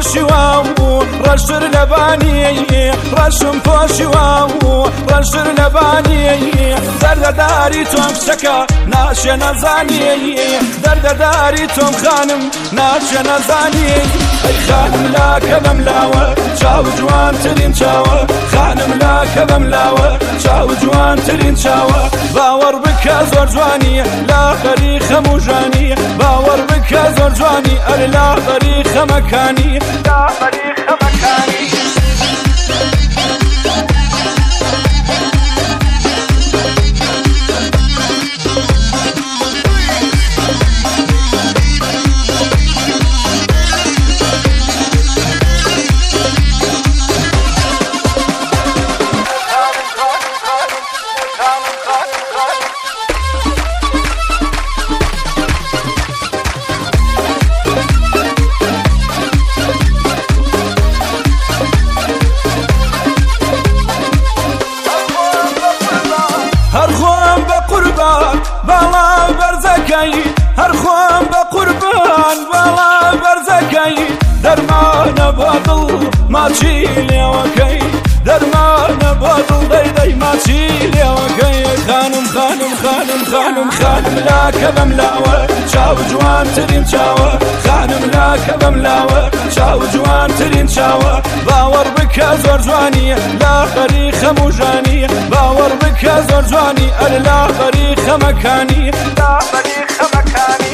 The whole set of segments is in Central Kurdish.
پۆشی واو ڕەشتر لەبانی ڕەشم پۆشی واو ڕەشتر لەبانی دەردەداری تۆم کچەکە ناشێ نەزانی دەردەداری تۆم خانم ناشێ نەزانی ئەی خانم لاکە بەم لاوە چاو جوانترین چاوە خانم لاکە بەم لاوە چاو جوانترین چاوە باوەڕ بکە زۆر جوانی لاغەری خەموژانی باوەڕ بکە زۆر جوانی ئەر لاغەری خەمەکانی لاغەری خەمەکانی هەر خۆم بە قوربان باڵا بەرزەکەی دەرمانە بۆ دڵ ماچی لێوەکەی دەرمانە بۆ دڵ دەی ماچی لێوەکەی خانم خانم خانم خانم خانم لاکە بەم لاوە چاو جوانترین چاوە خانم لاکە بەم لاوە چاو جوانترین چاوە باوەڕ بکە زۆر جوانی لاغەری خەموژانی باوەڕ بکە زۆر جوانی ئەر لاغەری خەمەکانی لاغەری خەمەکانی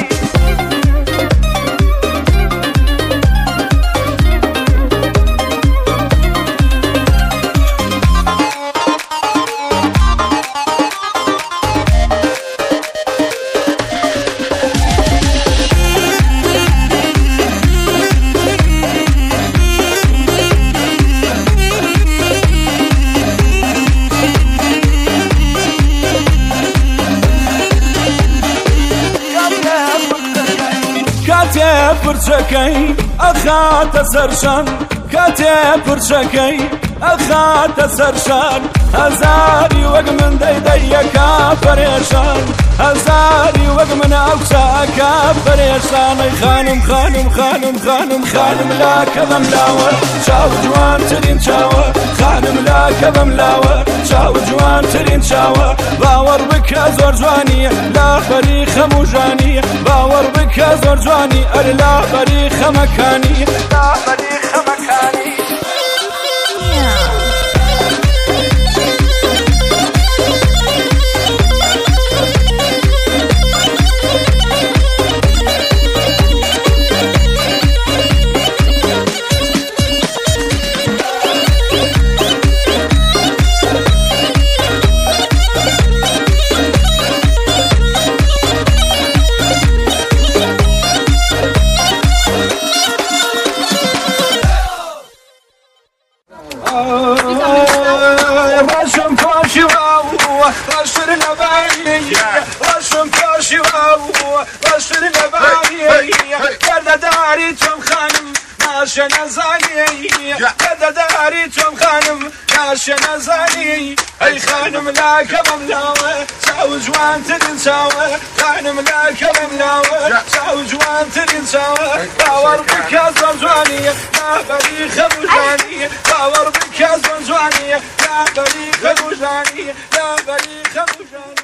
کاتێ پرچەکەی ئەخاتە سەرشان کاتێ پرچەکەی ئەخاتە سەرشان هەزاری وەک من دەیدەیەکا پەرێشان هەزاری وەک من ئەو کچەکە پەرێشان ئەی خانم خانم خانم خانم خانم لاکە بەم لاوە چاو جوانترین چاوە خانم لاکە بەم لاوە چاو جوانترین چاوە باوەڕ بکە زۆر جوانی لاغەری خەموژانی باوەڕ بکە زۆر جوانی ئەر لاغەری خەمەکانی لاغەری خەمەکانی ڕەشم پۆشی واو ڕەشتر لەبانی ڕەشم پۆشی واو ڕەشتر لەبانی دەردەداری تۆم خانم ناشێ نەزانی دەردەداری تۆم خانم ناشێ نەزانی ئەی خانم لاکە بەم لاوە چاو جوانترین چاوە خانم لاکە بەم لاوە چاو جوانترین چاوە باوەڕ بکە زۆر جوانی لاغەری خەموژانی باوەڕ بکە زۆر جوانی لاغەری خەموژانی لاغەری خەموژانی